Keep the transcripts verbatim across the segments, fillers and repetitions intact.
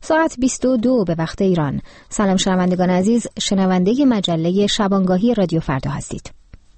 ساعت بیست و دو به وقت ایران. سلام شنوندگان عزیز، شنونده مجله شبانگاهی رادیو فردا هستید.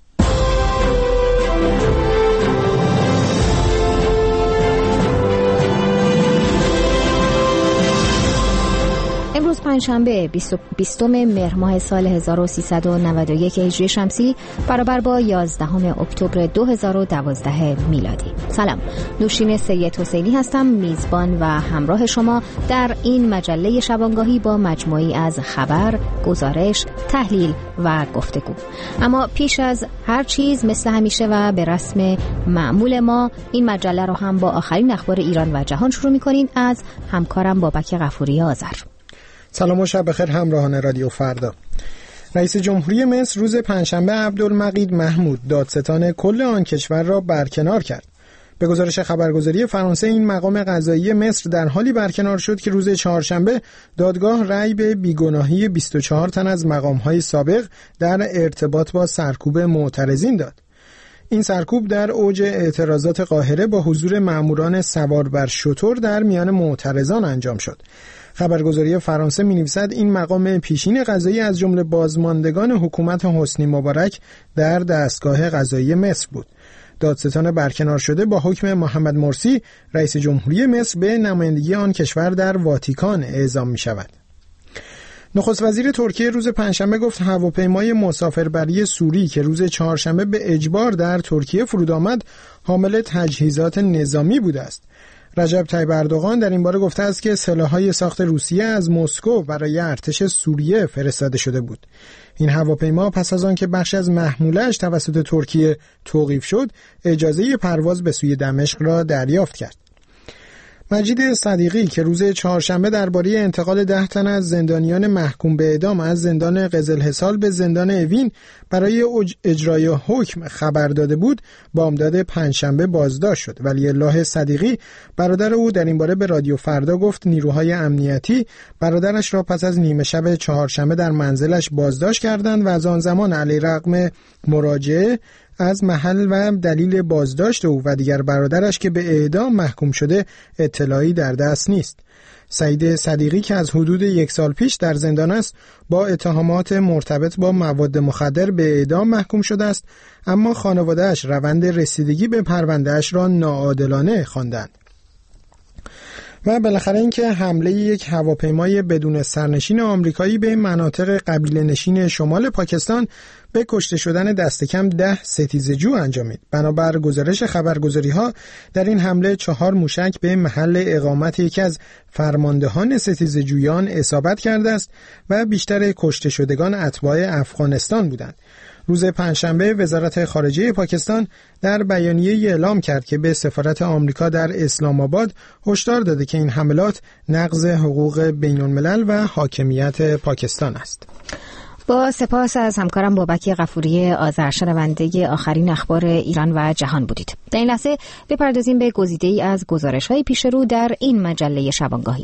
امروز پنجشنبه بیستم مهر ماه سال هزار و سیصد و نود و یک هجری شمسی برابر با یازدهم اکتبر دو هزار و دوازده میلادی. سلام، نوشین سید حسینی هستم، میزبان و همراه شما در این مجله شبانگاهی با مجموعی از خبر، گزارش، تحلیل و گفتگو. اما پیش از هر چیز مثل همیشه و به رسم معمول ما این مجله رو هم با آخرین اخبار ایران و جهان شروع می‌کنیم از همکارم بابک غفوری آذر. سلام و شب بخیر همراهان رادیو فردا. رئیس جمهوری مصر روز پنجشنبه عبدالمجید محمود دادستان کل آن کشور را برکنار کرد. به گزارش خبرگزاری فرانسه این مقام قضایی مصر در حالی برکنار شد که روز چهارشنبه دادگاه رأی به بیگناهی بیست و چهار تن از مقام‌های سابق در ارتباط با سرکوب معترضین داد. این سرکوب در اوج اعتراضات قاهره با حضور ماموران سوار بر شتر در میان معترضان انجام شد. خبرگزاری فرانسه می‌نویسد این مقام پیشین قضایی از جمله بازماندگان حکومت حسنی مبارک در دستگاه قضایی مصر بود. دادستان برکنار شده با حکم محمد مرسی رئیس جمهوری مصر به نمایندگی آن کشور در واتیکان اعزام می‌شود. نخست وزیر ترکیه روز پنجشنبه گفت هواپیمای مسافربری سوری که روز چهارشنبه به اجبار در ترکیه فرود آمد حامل تجهیزات نظامی بوده است. رجب طیب اردوغان در این باره گفته است که سلاح‌های ساخت روسیه از مسکو برای ارتش سوریه فرستاده شده بود. این هواپیما پس از آن که بخش از محموله‌اش توسط ترکیه توقیف شد، اجازه پرواز به سوی دمشق را دریافت کرد. مجید صدیقی که روز چهارشنبه درباره انتقال ده تن از زندانیان محکوم به اعدام از زندان قزلحصار به زندان اوین برای اجرای حکم خبر داده بود، بامداد پنجشنبه بازداشت شد. ولی الله صدیقی برادر او در این باره به رادیو فردا گفت نیروهای امنیتی برادرش را پس از نیمه شب چهارشنبه در منزلش بازداشت کردند و از آن زمان علیرغم مراجعه از محل و دلیل بازداشت او و دیگر برادرش که به اعدام محکوم شده اطلاعی در دست نیست. سعید صدیقی که از حدود یک سال پیش در زندان است با اتهامات مرتبط با مواد مخدر به اعدام محکوم شده است، اما خانواده‌اش روند رسیدگی به پرونده‌اش را ناعادلانه خواندند. و بالاخره اینکه حمله یک هواپیمای بدون سرنشین آمریکایی به مناطق قبیله نشین شمال پاکستان به کشته شدن دست کم ده ستیزجو انجامید. بنابر گزارش خبرگزاری‌ها در این حمله چهار موشک به محل اقامت یکی از فرماندهان ستیزجویان اصابت کرده است و بیشتر کشته شدگان اتباع افغانستان بودند. روز پنجشنبه وزارت خارجه پاکستان در بیانیه اعلام کرد که به سفارت آمریکا در اسلام آباد هشدار داده که این حملات نقض حقوق بین الملل و حاکمیت پاکستان است. با سپاس از همکارم بابک غفوری آذر، شنونده آخرین اخبار ایران و جهان بودید. در این لحظه بپردازیم به گزیده‌ای از گزارش‌های پیش رو در این مجله شبانگاهی.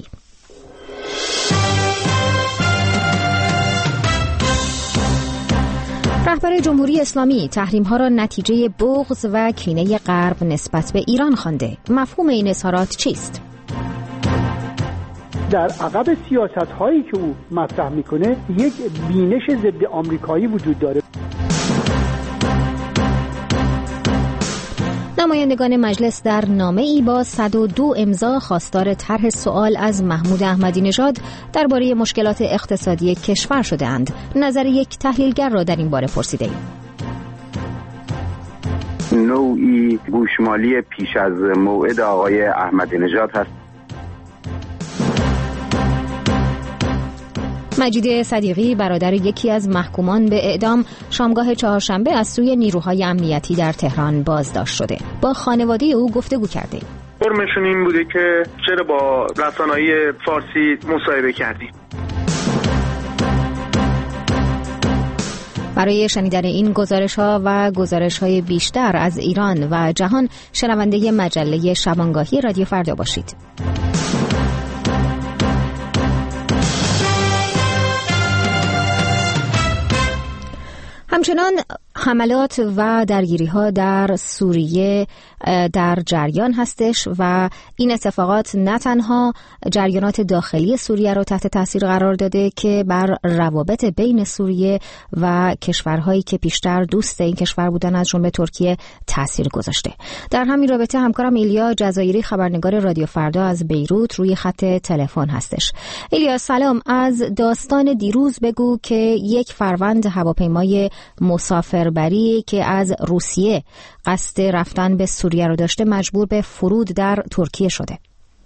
رهبر جمهوری اسلامی تحریم‌ها را نتیجه بغض و کینه غرب نسبت به ایران خوانده. مفهوم این اظهارات چیست؟ در عقب سیاست‌هایی که او مطرح می‌کنه یک بینش ضد آمریکایی وجود داره. نمایندگان مجلس در نامه‌ای با صد و دو امضا خواستار طرح سوال از محمود احمدی نژاد درباره مشکلات اقتصادی کشور شده‌اند. نظر یک تحلیلگر را در این باره پرسیده‌ایم. نوعی گوشمالی پیش از موعد آقای احمدی نژاد هست. مجید صدیقی برادر یکی از محکومان به اعدام شامگاه چهارشنبه از سوی نیروهای امنیتی در تهران بازداشت شده. با خانواده او گفتگو کرده. فرمشون این بوده که چرا با رسانه‌های فارسی مصاحبه کردیم. برای شنیدن این گزارش‌ها و گزارش‌های بیشتر از ایران و جهان شنونده مجله شبانگاهی رادیو فردا باشید. همچنان حملات و درگیری‌ها در سوریه در جریان هستش و این اتفاقات نه تنها جریانات داخلی سوریه رو تحت تاثیر قرار داده که بر روابط بین سوریه و کشورهایی که پیشتر دوست این کشور بودن از جمله ترکیه تاثیر گذاشته. در همین رابطه همکارم ایلیا جزایری خبرنگار رادیو فردا از بیروت روی خط تلفن هستش. ایلیا سلام، از داستان دیروز بگو که یک فروند هواپیمای مسافربری که از روسیه قصد رفتن به سوریه رو داشته مجبور به فرود در ترکیه شده.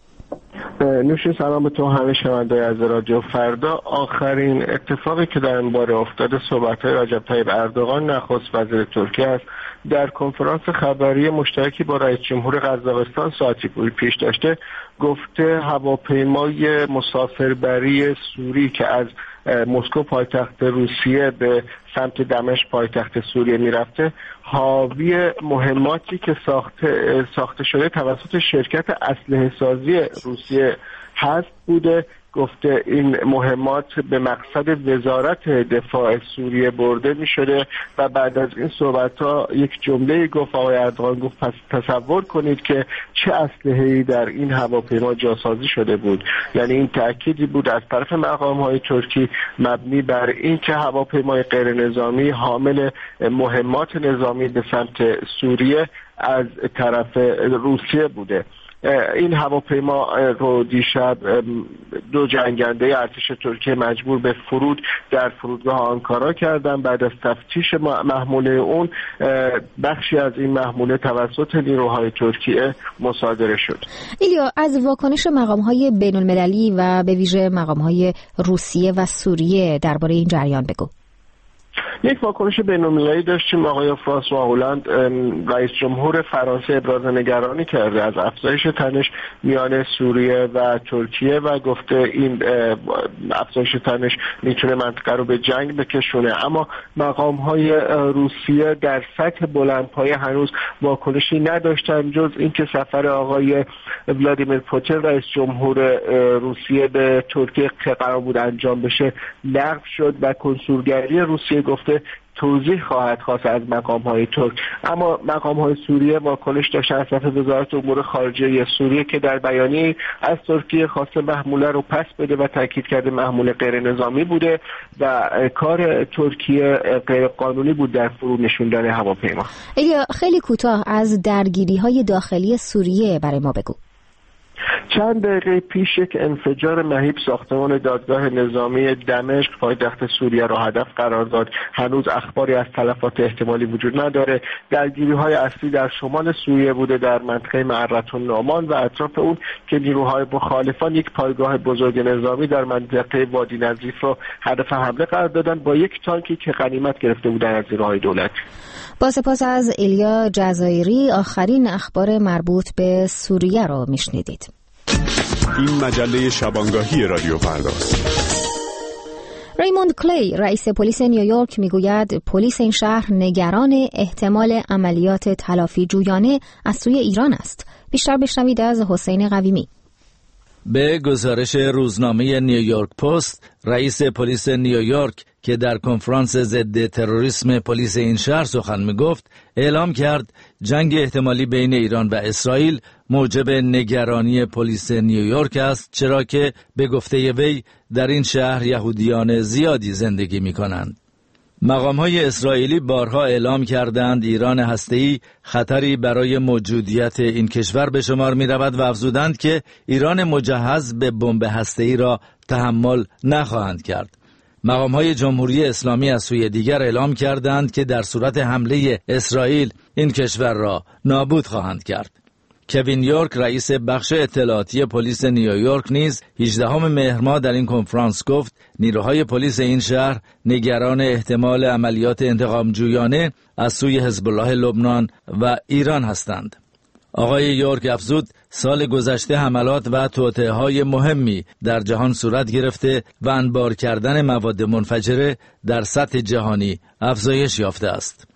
نوشین سلام به تو همه شنوندگان از رادیو فردا. آخرین اتفاقی که در این باره افتاده صحبت‌های رجب طیب اردوغان نخست وزیر ترکیه است. در کنفرانس خبری مشترکی با رئیس جمهور قزاقستان ساعتی پیش داشته گفته هواپیمای مسافربری سوری که از مسکو پایتخت روسیه به سمت دمشق پایتخت سوریه میرفته حاوی مهماتی که ساخته ساخته شده توسط شرکت اسلحه سازی روسیه هست بوده. گفته این مهمات به مقصد وزارت دفاع سوریه برده می شده و بعد از این صحبت ها یک جمله گفت آقای اردوغان گفت پس تصور کنید که چه اسلحه‌ای در این هواپیما جاسازی شده بود. یعنی این تأکیدی بود از طرف مقام های ترکی مبنی بر این که هواپیمای غیر نظامی حامل مهمات نظامی به سمت سوریه از طرف روسیه بوده. این هواپیما رو دیشب دو جنگنده ارتش ترکیه مجبور به فرود در فرودگاه آنکارا کردن. بعد از تفتیش محموله اون بخشی از این محموله توسط نیروهای ترکیه مصادره شد. ایلیا، از واکنش مقام‌های بین‌المللی و به ویژه مقام‌های روسیه و سوریه درباره این جریان بگو. یک واکنش بین‌المللی داشتیم. آقای فرانسوا هولند رئیس جمهور فرانسه ابراز نگرانی کرده از افزایش تنش میان سوریه و ترکیه و گفته این افزایش تنش میتونه منطقه رو به جنگ بکشونه. اما مقام‌های روسیه در سطح بلندپایه هنوز واکنشی نداشتن جز اینکه سفر آقای ولادیمیر پوتین رئیس جمهور روسیه به ترکیه که قرار بود انجام بشه لغو شد و کنسولگری روسیه گفته توضیح خواهد خواست از مقام‌های ترک. اما مقام‌های سوریه واکنش داشتن از طرف وزارت امور خارجه سوریه که در بیانیه از ترکیه خواسته محموله رو پس بده و تاکید کرده محموله غیر نظامی بوده و کار ترکیه غیر قانونی بود در فرو نشوندن هواپیما. ایلیا، خیلی کوتاه از درگیری‌های داخلی سوریه برای ما بگو. چند دقیقه پیش یک انفجار مهیب ساختمان دادگاه نظامی دمشق پایتخت سوریه را هدف قرار داد. هنوز اخباری از تلفات احتمالی وجود نداره. درگیری‌های اصلی در شمال سوریه بوده، در منطقه معرة النعمان و اطراف اون که نیروهای مخالفان یک پایگاه بزرگ نظامی در منطقه وادی نظیف را هدف حمله قرار دادن با یک تانکی که غنیمت گرفته بودن از نیروهای دولت. با سپاس از ایلیا جزایری. آخرین اخبار مربوط به سوریه را میشنیدید. این مجله شبانگاهی رادیو فرداست. ریموند کلی رئیس پلیس نیویورک میگوید پلیس این شهر نگران احتمال عملیات تلافی جویانه از سوی ایران است. بیشتر بشنوید از حسین قویمی. به گزارش روزنامه نیویورک پست، رئیس پلیس نیویورک که در کنفرانس ضد تروریسم پلیس این شهر سخن میگفت اعلام کرد جنگ احتمالی بین ایران و اسرائیل موجب نگرانی پلیس نیویورک است، چرا که به گفته وی در این شهر یهودیان زیادی زندگی می کنند. مقام‌های اسرائیلی بارها اعلام کردند ایران هسته‌ای خطری برای موجودیت این کشور به شمار می‌رود و افزودند که ایران مجهز به بمب هسته‌ای را تحمل نخواهند کرد. مقام‌های جمهوری اسلامی از سوی دیگر اعلام کردند که در صورت حمله اسرائیل این کشور را نابود خواهند کرد. کوین یورک رئیس بخش اطلاعاتی پلیس نیویورک نیز هجدهم مهر ماه در این کنفرانس گفت نیروهای پلیس این شهر نگران احتمال عملیات انتقام جویانه از سوی حزب الله لبنان و ایران هستند. آقای یورک افزود سال گذشته حملات و توطئه‌های مهمی در جهان صورت گرفته و انبار کردن مواد منفجره در سطح جهانی افزایش یافته است.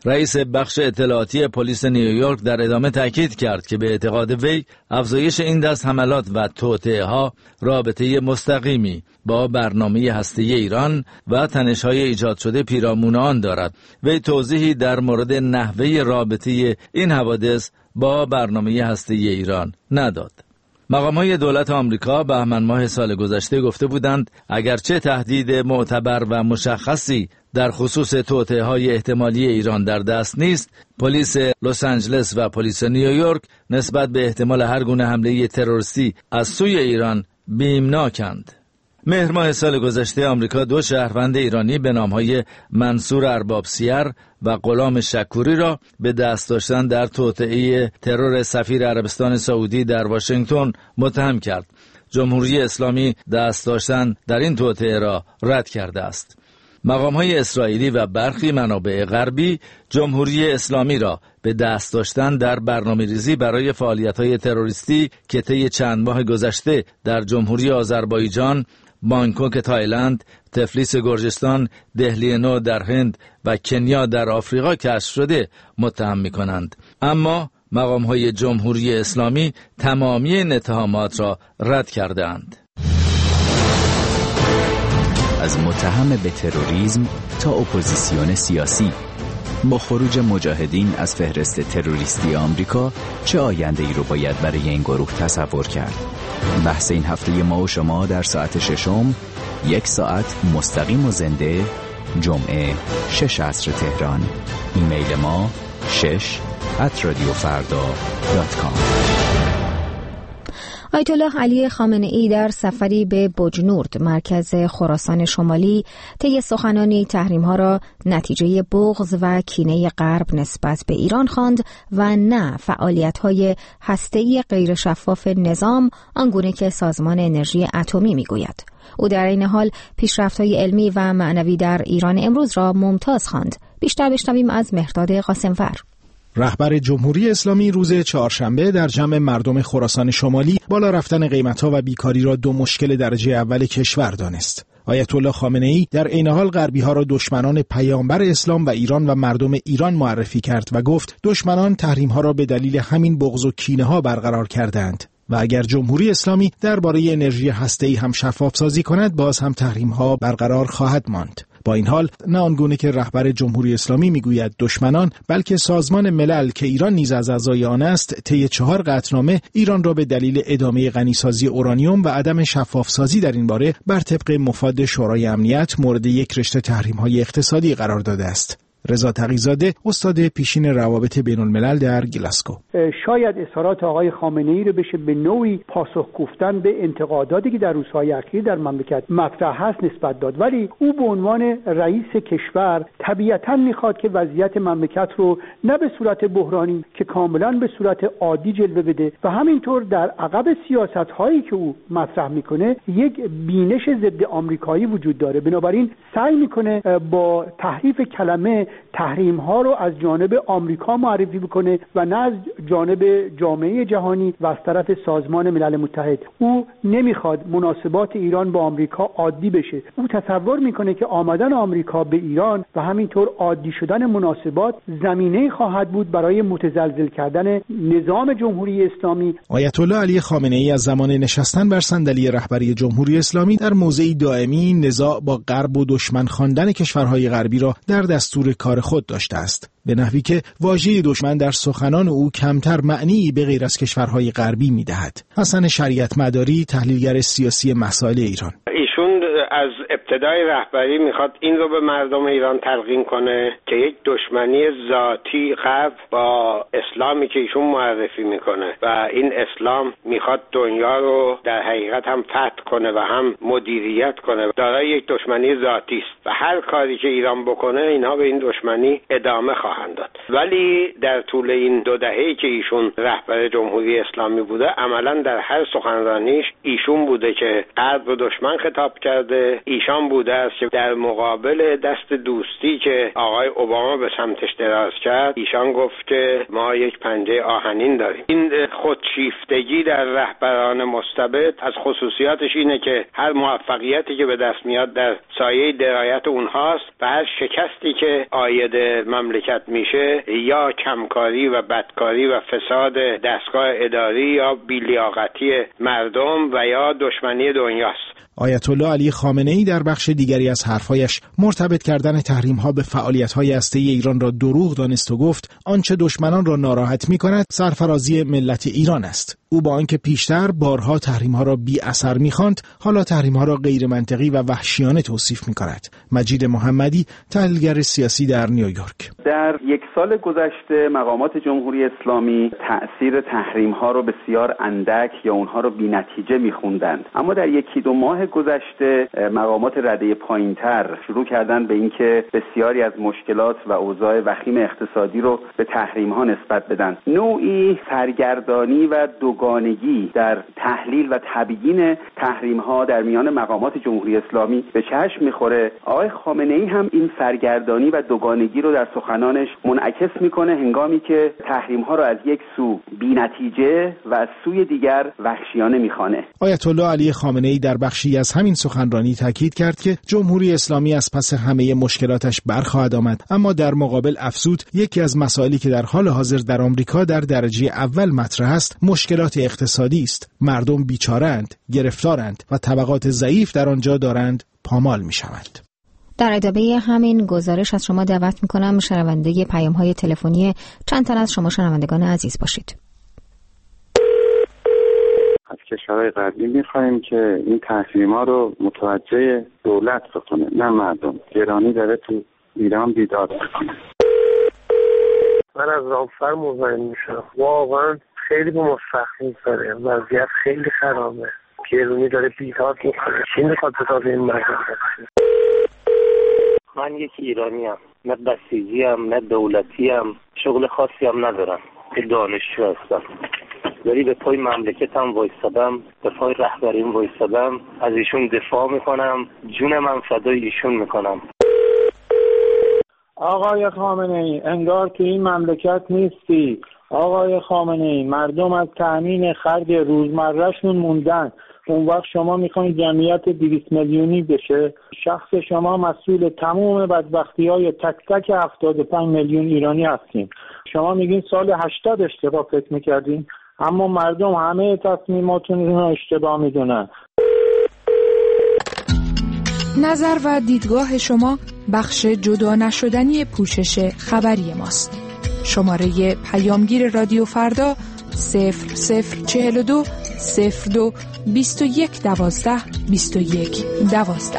رئیس بخش اطلاعاتی پلیس نیویورک در ادامه تاکید کرد که به اعتقاد وی افزایش این دست حملات و توطئه‌ها رابطه مستقیمی با برنامه هسته‌ای ایران و تنش‌های ایجاد شده پیرامون آن دارد. وی توضیحی در مورد نحوه رابطه این حوادث با برنامه هسته‌ای ایران نداد. مقام‌های دولت آمریکا بهمن ماه سال گذشته گفته بودند اگرچه تهدید معتبر و مشخصی در خصوص توطئه‌های احتمالی ایران در دست نیست، پلیس لس آنجلس و پلیس نیویورک نسبت به احتمال هر گونه حمله تروریستی از سوی ایران بیمناکند. مهر ماه سال گذشته آمریکا دو شهروند ایرانی به نام‌های منصور اربابسیر و غلام شکوری را به دست داشتن در توطئه ترور سفیر عربستان سعودی در واشنگتن متهم کرد. جمهوری اسلامی دست داشتن در این توطئه را رد کرده است. مقام‌های اسرائیلی و برخی منابع غربی جمهوری اسلامی را به دست داشتن در برنامه‌ریزی برای فعالیت‌های تروریستی که طی چند ماه گذشته در جمهوری آذربایجان، بانکوک تایلند، تفلیس گرجستان، دهلی نو در هند و کنیا در آفریقا کشف شده متهم می‌کنند. اما مقام‌های جمهوری اسلامی تمامی این اتهامات را رد کردند. از متهم به تروریسم تا اپوزیسیون سیاسی، با خروج مجاهدین از فهرست تروریستی آمریکا چه آینده‌ای رو باید برای این گروه تصور کرد؟ بحث این هفته ما و شما در ساعت ششم، یک ساعت مستقیم و زنده، جمعه شش عصر تهران. ایمیل ما شش ات رادیو فردا دات کام. آیت الله علی خامنه ای در سفری به بجنورد مرکز خراسان شمالی طی سخنانی تحریم‌ها را نتیجه بغض و کینه غرب نسبت به ایران خواند و نه فعالیت‌های هسته‌ای غیر شفاف نظام آنگونه که سازمان انرژی اتمی می‌گوید. او در این حال پیشرفت‌های علمی و معنوی در ایران امروز را ممتاز خواند. بیشتر بشنویم از مهرداد قاسم‌فر. رهبر جمهوری اسلامی روز چهارشنبه در جمع مردم خراسان شمالی بالا رفتن قیمت‌ها و بیکاری را دو مشکل درجه اول کشور دانست. آیت الله خامنه ای در عین حال غربی‌ها را دشمنان پیامبر اسلام و ایران و مردم ایران معرفی کرد و گفت دشمنان تحریم‌ها را به دلیل همین بغض و کینه‌ها برقرار کردند و اگر جمهوری اسلامی درباره انرژی هسته‌ای هم شفاف سازی کند باز هم تحریم‌ها برقرار خواهد ماند. با این حال نه آنگونه که رهبر جمهوری اسلامی میگوید دشمنان، بلکه سازمان ملل که ایران نیز از اعضای آن است طی چهار قطعنامه ایران را به دلیل ادامه غنیسازی اورانیوم و عدم شفاف سازی در این باره بر طبق مفاد شورای امنیت مورد یک رشته تحریم‌های اقتصادی قرار داده است. رضا تقی‌زاده استاد پیشین روابط بین‌الملل در گلاسکو: شاید اظهارات آقای خامنه‌ای رو بشه به نوعی پاسخ گفتن به انتقاداتی که در روزهای اخیر در مملکت مطرح هست نسبت داد، ولی او به عنوان رئیس کشور طبیعتاً میخواد که وضعیت مملکت رو نه به صورت بحرانی که کاملاً به صورت عادی جلوه بده و همینطور در عقب سیاست‌هایی که او مطرح میکنه یک بینش ضد آمریکایی وجود داره. بنابراین سعی میکنه با تحریف کلمه تحریم ها رو از جانب آمریکا معرفی بکنه و نه از جانب جامعه جهانی و از طرف سازمان ملل متحد. او نمیخواد مناسبات ایران با آمریکا عادی بشه. او تصور میکنه که آمدن آمریکا به ایران و همینطور عادی شدن مناسبات زمینه خواهد بود برای متزلزل کردن نظام جمهوری اسلامی. آیت الله علی خامنه ای از زمان نشستن بر صندلی رهبری جمهوری اسلامی در موضعی دائمی نزاع با غرب و دشمن خواندن کشورهای غربی را در دستور کار خود داشته است، به نحوی که واژه دشمن در سخنان او کمتر معنی به غیر از کشورهای غربی می‌دهد. حسن شریعت مداری، تحلیلگر سیاسی مسائل ایران: ایشون از ابتدای رهبری میخواد این رو به مردم ایران تلقین کنه که یک دشمنی ذاتی غرب با اسلامی که ایشون معرفی میکنه و این اسلام میخواد دنیا رو در حقیقت هم فتح کنه و هم مدیریت کنه، دارای یک دشمنی ذاتی است و هر کاری که ایران بکنه اینها به این دشمنی ادامه خواهند داد. ولی در طول این دو دهه‌ای که ایشون رهبر جمهوری اسلامی بوده عملا در هر سخنرانیش ایشون بوده که غرب رو دشمن خطاب کرده، ایشان بوده است که در مقابل دست دوستی که آقای اوباما به سمتش دراز کرد ایشان گفت که ما یک پنجه آهنین داریم. این خودشیفتگی در رهبران مستبد از خصوصیاتش اینه که هر موفقیتی که به دست میاد در سایه درایت اونهاست و هر شکستی که عاید مملکت میشه یا کمکاری و بدکاری و فساد دستگاه اداری یا بی‌لیاقتی مردم و یا دشمنی دنیاست. آیت الله علی خامنه ای در بخش دیگری از حرفایش مرتبط کردن تحریم‌ها به فعالیت‌های هسته‌ای ایران را دروغ دانست و گفت آنچه دشمنان را ناراحت می‌کند سرفرازی ملت ایران است. او با آنکه پیشتر بارها تحریم‌ها را بی اثر می‌خواند، حالا تحریم‌ها را غیر منطقی و وحشیانه توصیف می‌کند. مجید محمدی، تحلیلگر سیاسی در نیویورک: در یک سال گذشته مقامات جمهوری اسلامی تأثیر تحریم‌ها را بسیار اندک یا اونها را بی‌نتیجه می‌خوندند، اما در یکی دو ماه گذشته مقامات رده پایین‌تر شروع کردن به اینکه بسیاری از مشکلات و اوضاع وخیم اقتصادی رو به تحریم‌ها نسبت بدن. نوعی سرگردانی و دوگانگی در تحلیل و تبیین تحریم‌ها در میان مقامات جمهوری اسلامی به چشم می‌خوره. آقای خامنه‌ای هم این سرگردانی و دوگانگی رو در سخنانش منعکس می‌کنه هنگامی که تحریم‌ها رو از یک سو بی‌نتیجه و از سوی دیگر وحشیانه می‌خوانه. آیت الله علی خامنه‌ای در بخشی از همین سخنرانی تاکید کرد که جمهوری اسلامی از پس همه مشکلاتش برخواهد آمد، اما در مقابل افزود یکی از مسائلی که در حال حاضر در آمریکا در درجه اول مطرح است مشکلات اقتصادی است. مردم بیچاره‌اند، گرفتارند و طبقات ضعیف در آنجا دارند پامال می‌شوند. در ادامه همین گزارش از شما دعوت می‌کنم شنونده پیام‌های تلفنی چند تن از شما شنوندگان عزیز باشید. از کشورهای غربی می‌خوایم که این تحریم‌ها رو متوجه دولت بکنه، نه مردم. گرانی داره تو ایران بیدار بکنه. من از رامفر مزاحم میشم. واقعا خیلی به ما سخت می‌ذاره. وضعیت خیلی خرابه. گرانی داره بیدار می‌کنه. چی می‌خواد به این مردم برسه؟ من یک ایرانی ام، نه بسیجی ام، نه دولتی ام، شغل خاصی هم ندارم، یک دانشجو هستم. ولی به پای مملکتم وایسادم، به پای رهبریم وایسادم، از ایشون دفاع میکنم، جونم هم فدای ایشون میکنم. آقای خامنه ای، انگار که این مملکت نیستی. آقای خامنه ای، مردم از تامین خرج روزمرهشون موندن. اون وقت شما میخواین جمعیت دویست میلیونی بشه؟ شخص شما مسئول تمام بدبختی‌های تک تک هفتاد و پنج میلیون ایرانی هستین. شما میگین سال هشتاد اشتباه فکر میکردین، اما مردم همه تصمیماتون رو اشتباه میدونن. نظر و دیدگاه شما بخش جدا نشدنی پوشش خبری ماست. شماره پیامگیر رادیو فردا صفر صفر چهل و دو صفر دو بیست و یک دوازده بیست و یک دوازده.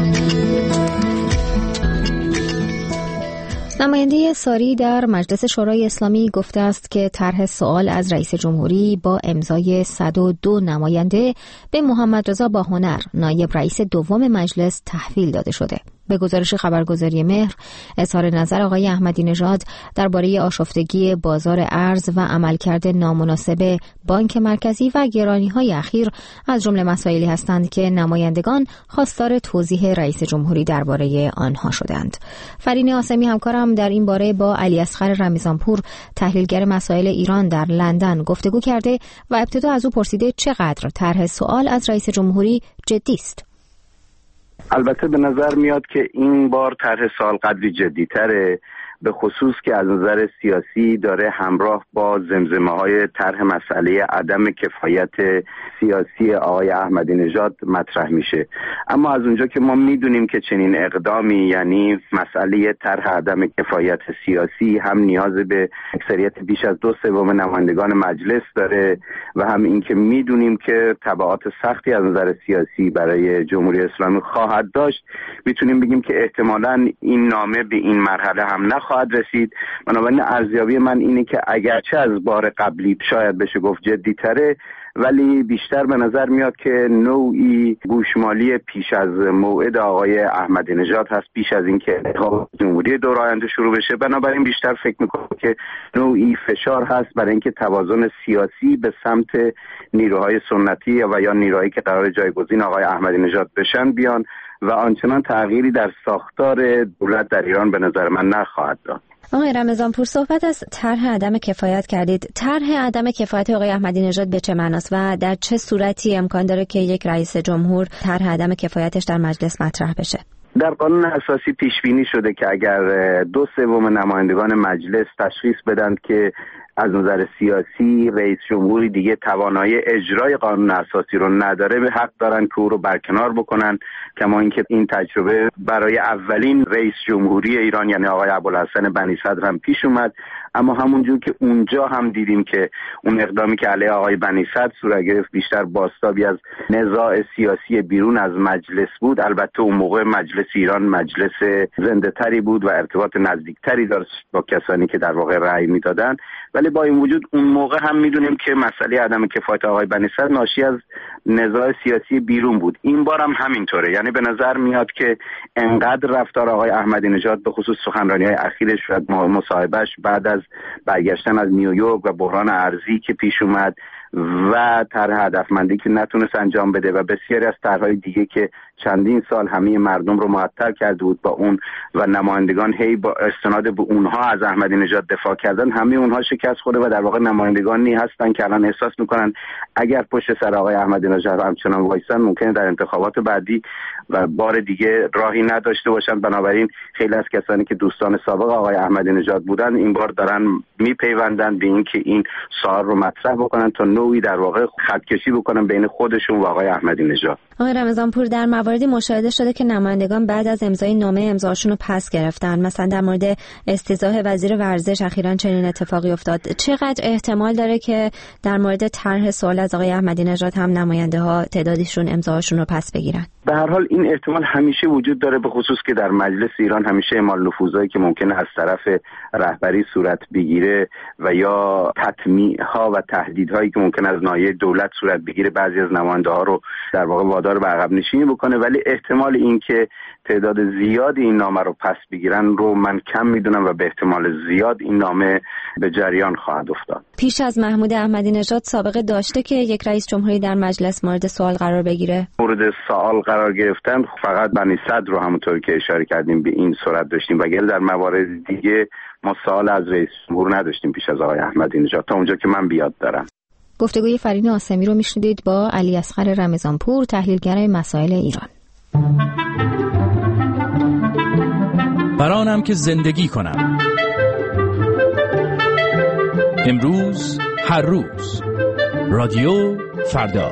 نماینده ساری در مجلس شورای اسلامی گفته است که طرح سوال از رئیس جمهوری با امضای صد و دو نماینده به محمد رضا باهنر نایب رئیس دوم مجلس تحویل داده شده. به گزارش خبرگزاری مهر، اظهار نظر آقای احمدی نژاد درباره آشفتگی بازار ارز و عملکرد نامناسب بانک مرکزی و گرانی‌های اخیر از جمله مسائلی هستند که نمایندگان خواستار توضیح رئیس جمهوری درباره آنها شدند. فرین آسمی همکارم در این باره با علی اصغر رمیزانپور، تحلیلگر مسائل ایران در لندن گفتگو کرده و ابتدا از او پرسیده چقدر طرح سوال از رئیس جمهوری جدی است. البته به نظر میاد که این بار طرح سوال قدری جدی‌تره، به خصوص که از نظر سیاسی داره همراه با زمزمه‌های طرح مسئله عدم کفایت سیاسی آقای احمدی نژاد مطرح میشه. اما از اونجا که ما میدونیم که چنین اقدامی، یعنی مسئله طرح عدم کفایت سیاسی، هم نیاز به اکثریت بیش از دو سوم نمایندگان مجلس داره و هم این که میدونیم که تبعات سختی از نظر سیاسی برای جمهوری اسلامی خواهد داشت، میتونیم بگیم که احتمالاً این نامه به این مرحله هم نخواهد خواهد رسید. بنابراین ارزیابی من اینه که اگرچه از بار قبلی شاید بشه گفت جدی تره، ولی بیشتر به نظر میاد که نوعی گوشمالی پیش از موعد آقای احمدی نژاد هست، پیش از اینکه انتخابات جمهوری دور آینده شروع بشه. بنابراین بیشتر فکر میکنم که نوعی فشار هست برای اینکه توازن سیاسی به سمت نیروهای سنتی و یا نیروهایی که قرار جایگزین آقای احمدی نژاد بشن بیان و آنچنان تغییری در ساختار دولت در ایران به نظر من نخواهد داد. آقای رمضانپور، صحبت از طرح عدم کفایت کردید. طرح عدم کفایت آقای احمدی نژاد به چه معناست و در چه صورتی امکان داره که یک رئیس جمهور طرح عدم کفایتش در مجلس مطرح بشه؟ در قانون اساسی پیش بینی شده که اگر دو سوم نمایندگان مجلس تشخیص بدند که از نظر سیاسی رئیس جمهوری دیگه توانایی اجرای قانون اساسی رو نداره، به حق دارن که او رو برکنار بکنن. کما اینکه این تجربه برای اولین رئیس جمهوری ایران یعنی آقای ابوالحسن بنی صدر هم پیش اومد. اما همونجور که اونجا هم دیدیم که اون اقدامی که علیه آقای بنی صدر صورت گرفت بیشتر بازتابی از نزاع سیاسی بیرون از مجلس بود. البته اون موقع مجلس ایران مجلس زنده تری بود و ارتباط نزدیکتری داشت با کسانی که در واقع رأی میدادن، ولی با این وجود اون موقع هم میدونیم که مسئله عدم کفایت آقای بنی صدر ناشی از نزاع سیاسی بیرون بود. این بار هم همینطوره. یعنی به نظر میاد که انقدر رفتار آقای احمدی نژاد به خصوص سخنرانی‌های اخیرش و مصاحبهش بعد از برگشتن از نیویورک و بحران ارزی که پیش اومد و طرح هدفمندی که نتونست انجام بده و بسیاری از طرح‌های دیگه که چندین سال همه مردم رو معطل کرده بود با اون و نمایندگان هی با استناد به اونها از احمدی نژاد دفاع کردن، همه اونها شکست خورده و در واقع نمایندگانی هستن که الان احساس میکنن اگر پشت سر آقای احمدی نژاد همچنان وایسن ممکنه در انتخابات بعدی و بار دیگه راهی نداشته باشن. بنابراین خیلی از کسانی که دوستان سابق آقای احمدی نژاد بودن این بار دارن میپیوندن به این که این سوال رو مطرح بکنن تا نوعی در واقع خطکشی بکنن بین خودشون و آقای احمدی نژاد. آقای رمضانپور، در مواردی مشاهده شده که نمایندگان بعد از امضای نامه امضاشون رو پس گرفتن. مثلا در مورد استیضاح وزیر ورزش اخیراً چنین اتفاقی افتاد. چقدر احتمال داره که در مورد طرح سوال از آقای احمدی نژاد هم نماینده ها تعدادیشون امضاشون رو پس بگیرن؟ به هر حال این احتمال همیشه وجود داره، به خصوص که در مجلس ایران همیشه اعمال نفوذایی که ممکنه از طرف رهبری صورت بگیره و یا تطمیع ها و تهدیدهایی که ممکنه از ناحیه دولت صورت بگیره بعضی از نماینده ها رو در واقع وادار به عقب نشینی بکنه، ولی احتمال این که تعداد زیادی این نامه رو پس بگیرن رو من کم میدونم و به احتمال زیاد این نامه به جریان خواهد افتاد. پیش از محمود احمدی نژاد سابقه داشته که یک رئیس جمهوری در مجلس مورد سوال قرار بگیره؟ مورد سوال قرار گرفتن فقط بنی صدر رو همونطور که اشاره کردیم به این صورت داشتیم، وگرنه در موارد دیگه ما سوال از رئیس جمهور نداشتیم پیش از آقای احمدی نژاد تا اونجا که من بیاد دارم. گفتگوی فرین آسمی رو میشنیدید با علی اصغر رمضانپور، تحلیلگر مسائل ایران. برانم که زندگی کنم، امروز هر روز، رادیو فردا.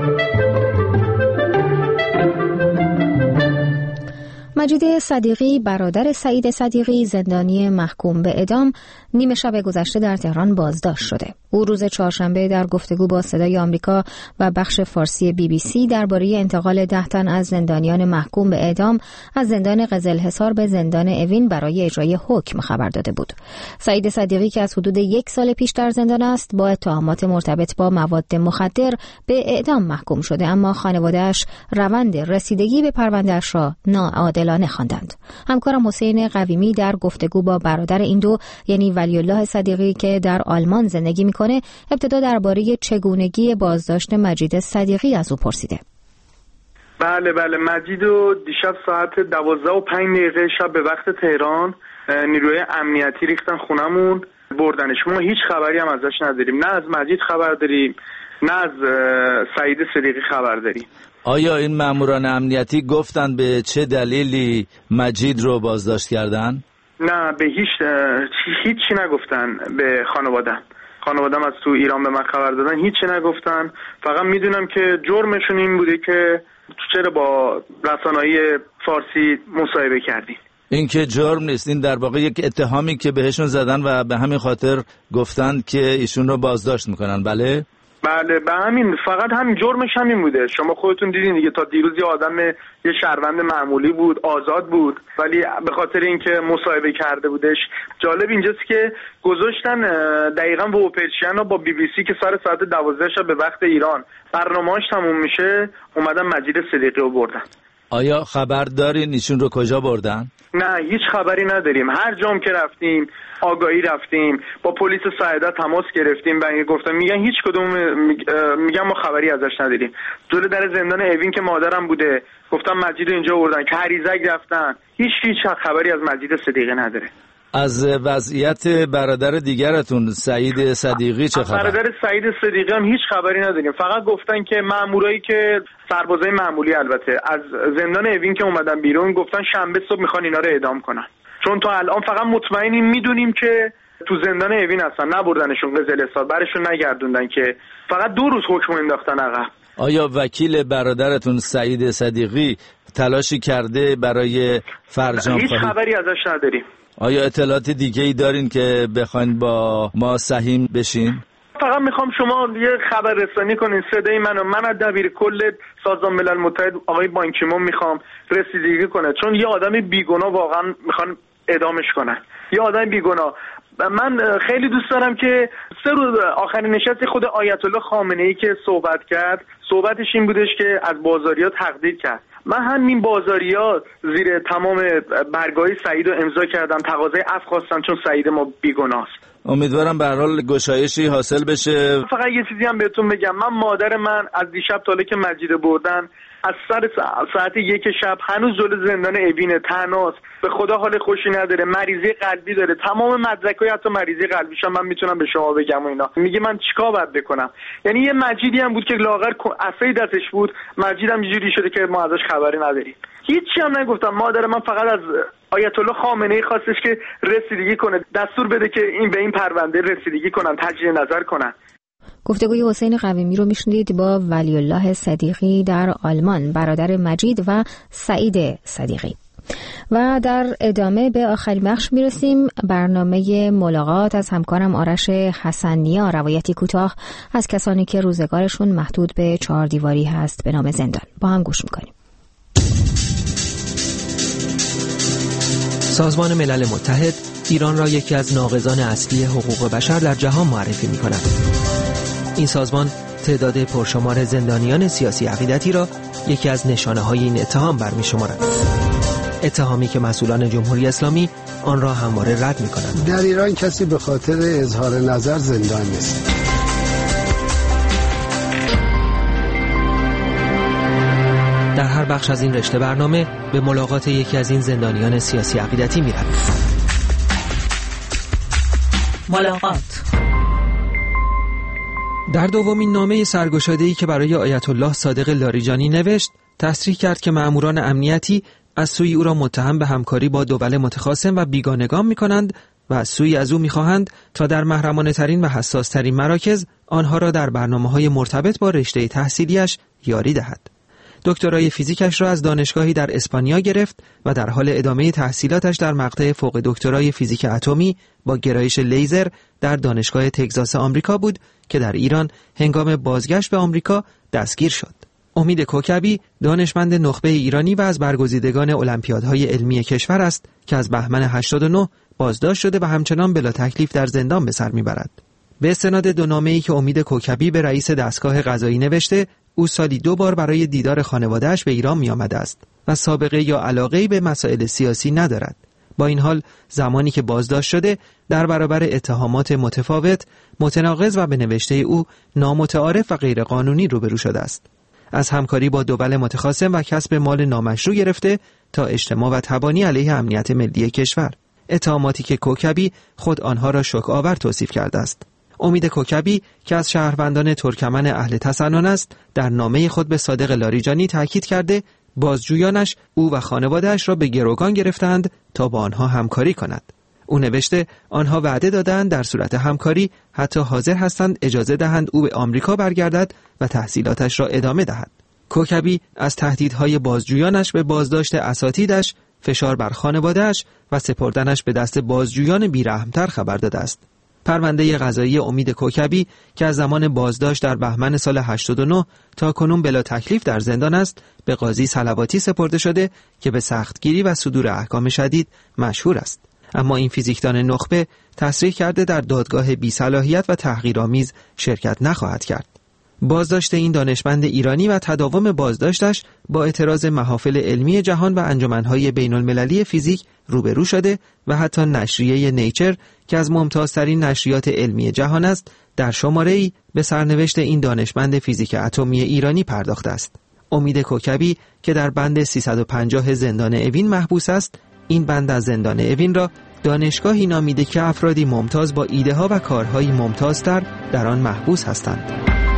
مجید صدیقی برادر سعید صدیقی زندانی محکوم به اعدام نیمه شب گذشته در تهران بازداشت شده. او روز چهارشنبه در گفتگو با صدای آمریکا و بخش فارسی بی بی سی درباره انتقال ده تن از زندانیان محکوم به اعدام از زندان قزلحصار به زندان اوین برای اجرای حکم خبر داده بود. سعید صدیقی که از حدود یک سال پیش در زندان است با اتهامات مرتبط با مواد مخدر به اعدام محکوم شده، اما خانواده‌اش روند رسیدگی به پرونده‌اش را ناعادلانه خواندند. همکارم حسین قویمی در گفتگو با برادر این دو یعنی ولی الله صدیقی که در آلمان زندگی میکنه ابتدا درباره چگونگی بازداشت مجید صدیقی از او پرسیده. بله بله مجید رو دیشب ساعت دوازده و پنج دقیقه شب به وقت تهران نیروی امنیتی ریختن خونمون بردنش. ما هیچ خبری هم ازش نداریم، نه از مجید خبر داریم نه از سعید صدیقی خبر داریم. آیا این ماموران امنیتی گفتن به چه دلیلی مجید رو بازداشت کردن؟ نه به هیچ هیچی نگفتن به خانواده‌ام. خانواده‌ام از تو ایران به من خبر دادن، هیچی نگفتن. فقط میدونم که جرمشون این بوده که چرا با رسانه‌های فارسی مصاحبه کردیم. این که جرم نیست، این در واقع یک اتهامی که بهشون زدن و به همین خاطر گفتن که ایشون رو بازداشت میکنن. بله بله به همین، فقط همین جرمش همین بوده. شما خودتون دیدین دیگه، تا دیروز یه آدم یه شهروند معمولی بود، آزاد بود، ولی به خاطر اینکه مصاحبه کرده بودش. جالب اینجاست که گذاشتن دقیقاً و اوپرشن رو با بی بی سی که سر ساعت دوازده شب به وقت ایران برنامه‌اش تموم میشه، اومدن مجید صدیقی رو بردن. آیا خبر دارین ایشون رو کجا بردن؟ نه هیچ خبری نداریم. هر جام که رفتیم آگاهی رفتیم، با پلیس ساعده تماس گرفتیم، برای گفتم میگن هیچ کدوم میگن ما خبری ازش نداریم. جلوی در زندان اوین که مادرم بوده گفتم مجید اینجا بردن، که هریزک رفتن، هیچ هیچ خبری از مجید صدیقی نداره. از وضعیت برادر دیگرتون سعید صدیقی چه خبر؟ برادر سعید صدیقی هم هیچ خبری نداریم. فقط گفتن که مامورایی که سربازای معمولی البته از زندان اوین که اومدن بیرون گفتن شنبه صبح میخوان اینا رو اعدام کنن، چون تا الان فقط مطمئنیم میدونیم که تو زندان اوین هستن، نبردنشون قزلستان، برشون نگردوندن، که فقط دو روز حکم انداختن عقب. آیا وکیل برادرتون سعید صدیقی تلاشی کرده برای فرجام هیچ خواهی؟ خبری ازش نداریم. آیا اطلاعات دیگه ای دارین که بخواین با ما سهیم بشین؟ فقط میخوام شما یه خبر رسانی کنین، صدای منو، من از دبیر کل سازمان ملل متحد آقای بانکیمون میخوام رسیدگی کنه، چون یه آدم بیگناه واقعا میخوان اعدامش کنن، یه آدم بیگناه. من خیلی دوست دارم که سه روز آخرین نشست خود آیت الله خامنه‌ای که صحبت کرد، صحبتش این بودش که از بازاریات تقدیر کرد. من همین بازاریات زیر تمام برگاهی سعید رو امضا کردم، تقاضای عفو خواستم چون سعید ما بیگناست. امیدوارم به هر حال گشایشی حاصل بشه. فقط یه چیزی هم بهتون بگم، من مادر من از دیشب تا حالا که مجید بردن از سر ساعت یک شب هنوز جلوی زندان اوین تناست، به خدا حال خوشی نداره، مریضی قلبی داره، تمام مدرکای حتی مریضی قلبیش هم من میتونم به شما بگم و اینا. میگه من چیکار باید بکنم؟ یعنی یه مجیدی هم بود که لاغر عصای دستش بود، مجید هم اینجوری شده که ما ازش خبری نداریم. هیچی هم نگفتم. مادر من فقط از آیت الله خامنه‌ای خواستش که رسیدگی کنه، دستور بده که این به این پرونده رسیدگی کنن، تجدید نظر کنن. گفتگوی حسین قویمی رو میشنید با ولی الله صدیقی در آلمان، برادر مجید و سعید صدیقی. و در ادامه به آخرین بخش میرسیم، برنامه ملاقات از همکارم آرش حسنیا، روایتی کوتاه از کسانی که روزگارشون محدود به چهار دیواری هست به نام زندان. با هم گوش میکنیم. سازمان ملل متحد ایران را یکی از ناقضان اصلی حقوق بشر در جهان معرفی می‌کند. این سازمان تعداد پرشمار زندانیان سیاسی عقیدتی را یکی از نشانه‌های این اتهام برمی‌شمارد. اتهامی که مسئولان جمهوری اسلامی آن را همواره رد می‌کنند. در ایران کسی به خاطر اظهار نظر زندان نیست. در هر بخش از این رشته برنامه به ملاقات یکی از این زندانیان سیاسی عقیدتی می‌رویم. ملاقات. در دومین نامه سرگشاده‌ای که برای آیت الله صادق لاریجانی نوشت، تصریح کرد که مأموران امنیتی از سوی او را متهم به همکاری با دول متخاصم و بیگانگان می‌کنند و از سوی از او می‌خواهند تا در محرمانه‌ترین و حساس‌ترین مراکز آنها را در برنامه‌های مرتبط با رشته تحصیلیش یاری دهد. دکترای فیزیکش را از دانشگاهی در اسپانیا گرفت و در حال ادامه تحصیلاتش در مقطع فوق دکترای فیزیک اتمی با گرایش لیزر در دانشگاه تگزاس آمریکا بود که در ایران هنگام بازگشت به آمریکا دستگیر شد. امید کوکبی دانشمند نخبه ایرانی و از برگزیدگان المپیادهای علمی کشور است که از بهمن هشتاد و نه بازداشت شده و همچنان بلا تکلیف در زندان به سر میبرد. به استناد دو نامه‌ای که امید کوکبی به رئیس دستگاه قضایی نوشته، او سالی دو بار برای دیدار خانواده‌اش به ایران می آمده است و سابقه یا علاقه‌ای به مسائل سیاسی ندارد. با این حال زمانی که بازداشت شده در برابر اتهامات متفاوت، متناقض و به نوشته او نامتعارف و غیرقانونی روبرو شده است. از همکاری با دول متخاصم و کسب مال نامشروع گرفته تا اجتماع و تبانی علیه امنیت ملی کشور. اتهاماتی که کوکبی خود آنها را شوک آور توصیف کرده است. امید کوکبی که از شهروندان ترکمن اهل تسنن است، در نامه خود به صادق لاریجانی تاکید کرده بازجویانش او و خانواده‌اش را به گروگان گرفتند تا با آنها همکاری کند. او نوشته آنها وعده دادند در صورت همکاری حتی حاضر هستند اجازه دهند او به آمریکا برگردد و تحصیلاتش را ادامه دهد. کوکبی از تهدیدهای بازجویانش به بازداشت اساتیدش، فشار بر خانواده‌اش و سپردنش به دست بازجویان بیرحمتر خبر داده است. پرونده قضایی امید کوکبی که از زمان بازداشت در بهمن سال هشتاد و نه تا کنون بلا تکلیف در زندان است، به قاضی صلواتی سپرده شده که به سختگیری و صدور احکام شدید مشهور است. اما این فیزیکدان نخبه تصریح کرده در دادگاه بی‌صلاحیت و تحقیرآمیز شرکت نخواهد کرد. بازداشت این دانشمند ایرانی و تداوم بازداشتش با اعتراض محافل علمی جهان و انجمن‌های بین‌المللی فیزیک روبرو شده و حتی نشریه نیچر که از ممتازترین نشریات علمی جهان است، در شماره‌ای به سرنوشت این دانشمند فیزیک اتمی ایرانی پرداخته است. امید کوکبی که در بند سیصد و پنجاه زندان اوین محبوس است، این بند از زندان اوین را دانشگاهی نامیده که افرادی ممتاز با ایده‌ها و کارهای ممتازتر در آن محبوس هستند.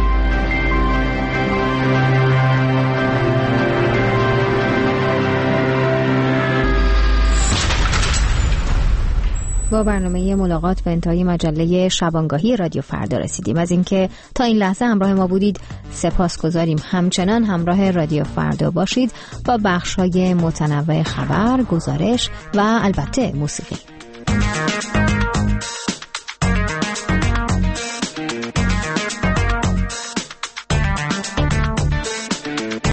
با برنامه ملاقات به انتهای مجله شبانگاهی رادیو فردا رسیدیم. از اینکه تا این لحظه همراه ما بودید سپاسگزاریم. همچنان همراه رادیو فردا باشید با بخش‌های متنوع خبر، گزارش و البته موسیقی.